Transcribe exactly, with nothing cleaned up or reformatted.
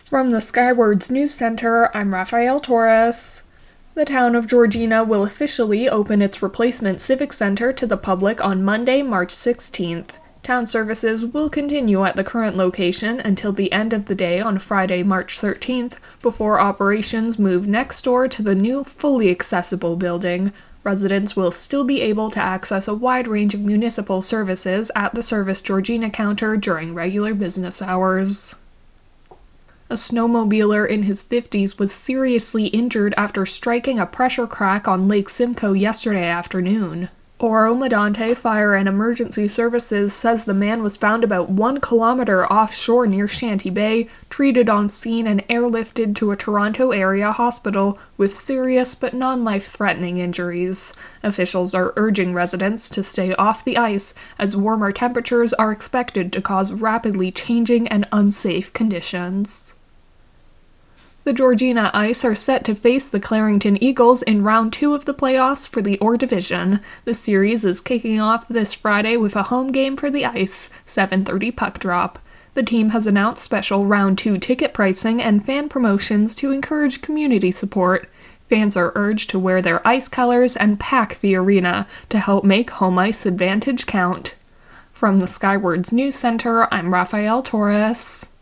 From the Skywards News Center, I'm Rafael Torres. The town of Georgina will officially open its replacement Civic Center to the public on Monday, March sixteenth. Town services will continue at the current location until the end of the day on Friday, March thirteenth, before operations move next door to the new, fully accessible building. Residents will still be able to access a wide range of municipal services at the Service Georgina counter during regular business hours. A snowmobiler in his fifties was seriously injured after striking a pressure crack on Lake Simcoe yesterday afternoon. Oro Medonte Fire and Emergency Services says the man was found about one kilometer offshore near Shanty Bay, treated on scene and airlifted to a Toronto area hospital with serious but non-life-threatening injuries. Officials are urging residents to stay off the ice as warmer temperatures are expected to cause rapidly changing and unsafe conditions. The Georgina Ice are set to face the Clarington Eagles in round two of the playoffs for the Orr Division. The series is kicking off this Friday with a home game for the Ice, seven thirty puck drop. The team has announced special round two ticket pricing and fan promotions to encourage community support. Fans are urged to wear their ice colors and pack the arena to help make home ice advantage count. From the Skywards News Center, I'm Rafael Torres.